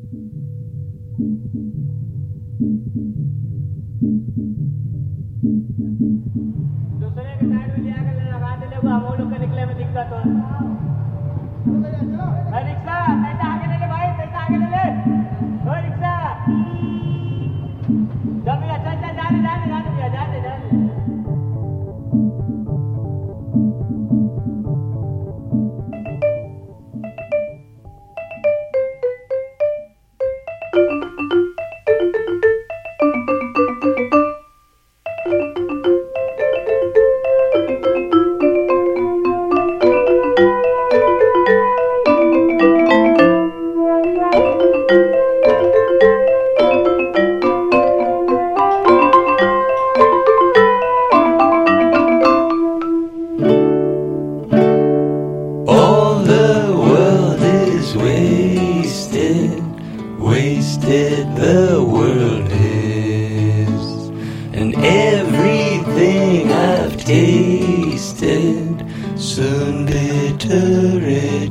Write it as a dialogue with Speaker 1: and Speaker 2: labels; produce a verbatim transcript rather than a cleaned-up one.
Speaker 1: दूसरे के साइड में लिया कर लगा दे ले, वो हम लोग के निकले में दिक्कत हो। अरे रिक्शा पैसा आगे ले ले भाई, पैसा आगे ले ले। ओ रिक्शा चल भैया, चल चल जाने जाने जाने भैया, जाने जाने।
Speaker 2: Wasted the world is, and everything I've tasted soon bitter it